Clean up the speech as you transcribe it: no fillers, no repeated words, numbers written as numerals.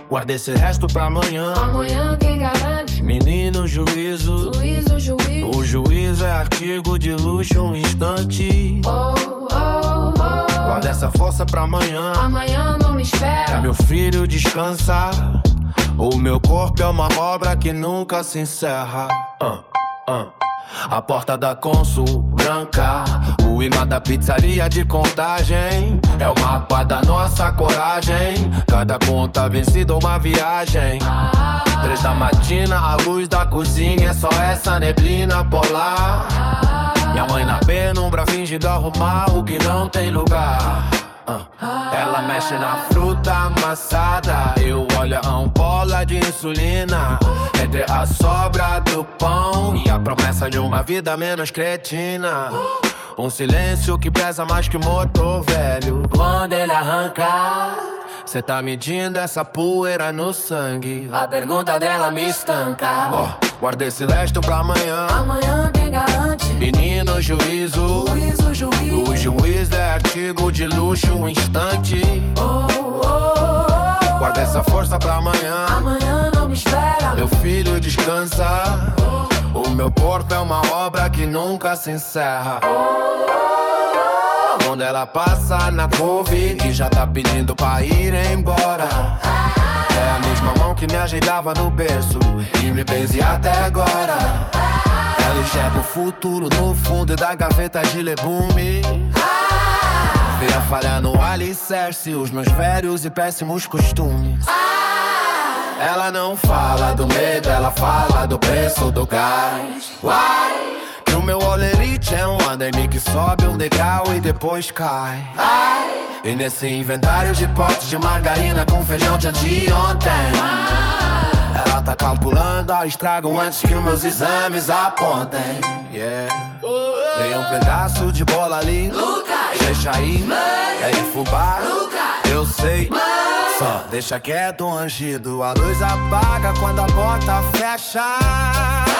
Guarda esse resto pra amanhã. Amanhã quem garante? Menino, juízo. O juízo é artigo de luxo, um instante. Guarda essa força pra amanhã. Amanhã não me espera. Meu filho, descansa. O meu corpo é uma obra que nunca se encerra. A porta da Consul branca, o imã da pizzaria de Contagem. É o mapa da nossa coragem. Cada conta vencida uma viagem. 3 da matina, a luz da cozinha é só essa neblina polar. Minha mãe na penumbra fingindo arrumar o que não tem lugar. Ela mexe na fruta amassada. Eu olho a ampola de insulina entre a sobra do pão e a promessa de uma vida menos cretina. Um silêncio que pesa mais que motor velho. Quando ele arranca, cê tá medindo essa poeira no sangue. A pergunta dela me estanca. Guarda esse resto pra amanhã. Amanhã quem garante? Menino, juízo. O juiz é artigo de luxo, um instante. Guarda essa força pra amanhã. Amanhã não me espera. Meu filho, descansa. O meu corpo é uma obra que nunca se encerra. Quando ela passa na couve e já tá pedindo pra ir embora. É a mesma mão que me ajeitava no berço e me benze até agora. Ela enxerga o futuro no fundo da gaveta de legume. Vê a falha no alicerce, os meus velhos e péssimos costumes. Ela não fala do medo, ela fala do preço do gás. Que o meu olerite é um andaime que sobe um degrau e depois cai. E nesse inventário de potes de margarina com feijão de anteontem, ela tá calculando o estrago antes que os meus exames apontem. Tem um pedaço de bola ali, deixa aí, é de fubá, eu sei. Só deixa quieto, angido. A luz apaga quando a porta fecha.